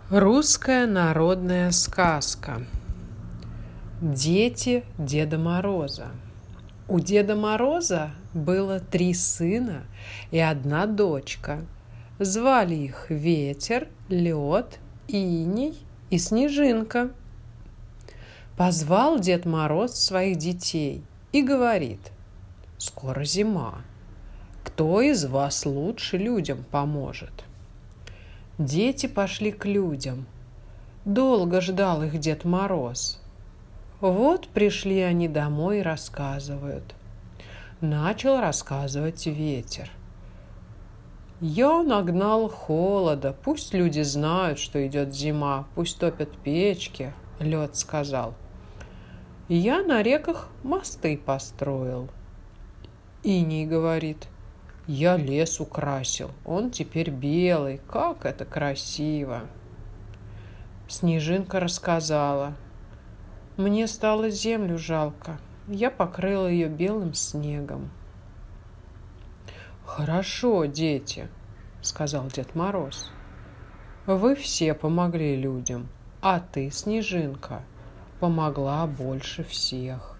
Русская народная сказка. Дети Деда Мороза. У Деда Мороза было 3 сына и 1 дочка. Звали их Ветер, Лед, Иней и Снежинка. Позвал Дед Мороз своих детей и говорит: «Скоро зима. Кто из вас лучше людям поможет?» Дети пошли к людям. Долго ждал их Дед Мороз. Вот пришли они домой и рассказывают. Начал рассказывать Ветер. «Я нагнал холода, пусть люди знают, что идет зима, пусть топят печки», — Лед сказал. «Я на реках мосты построил». Иней говорит: «Я лес украсил, он теперь белый, как это красиво!» Снежинка рассказала: «Мне стало землю жалко, я покрыла ее белым снегом». «Хорошо, дети», — сказал Дед Мороз, — «вы все помогли людям, а ты, Снежинка, помогла больше всех.